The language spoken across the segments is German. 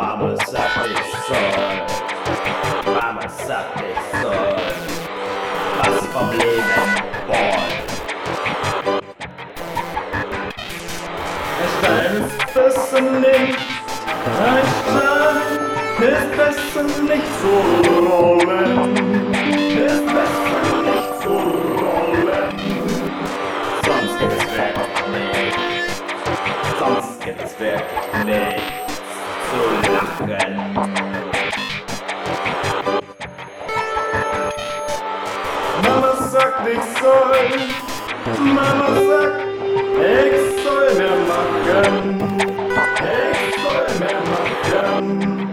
Mama sagt, ich soll. Mama sagt, ich soll was vom Leben wollen. Ein Stein ist besser nicht, ein Stein ist besser nicht zu rollen, ist besser nicht zu rollen. Sonst gibt es wirklich nichts, sonst gibt es wirklich nichts zu lachen. Mama sagt, ich soll, Mama sagt, ich soll mehr machen, ich soll mehr machen.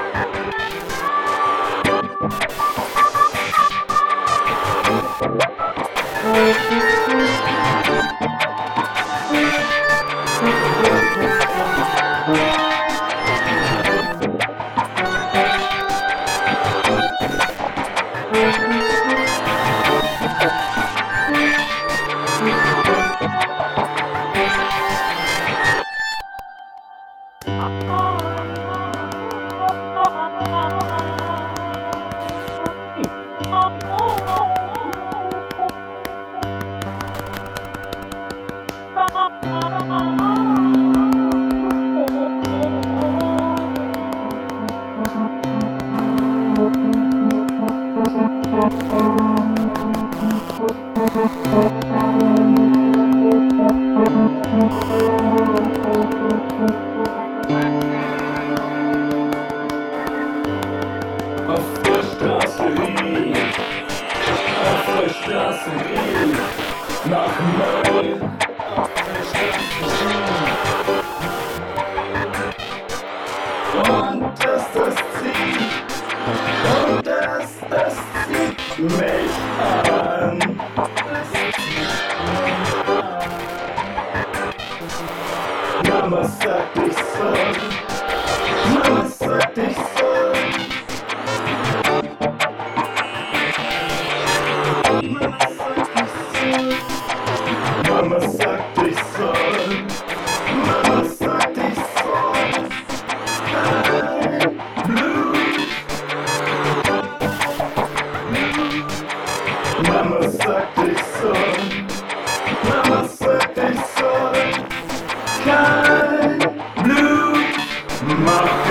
Auf der Straße riech nach Müll. Und das zieht mich an. Mama sagt, ich soll. Mama sagt, ich soll. Mama sagt, ich soll. Mama sagt, ich soll. Mama sagt, ich soll. Mama sagt, ich soll kein Blut machen.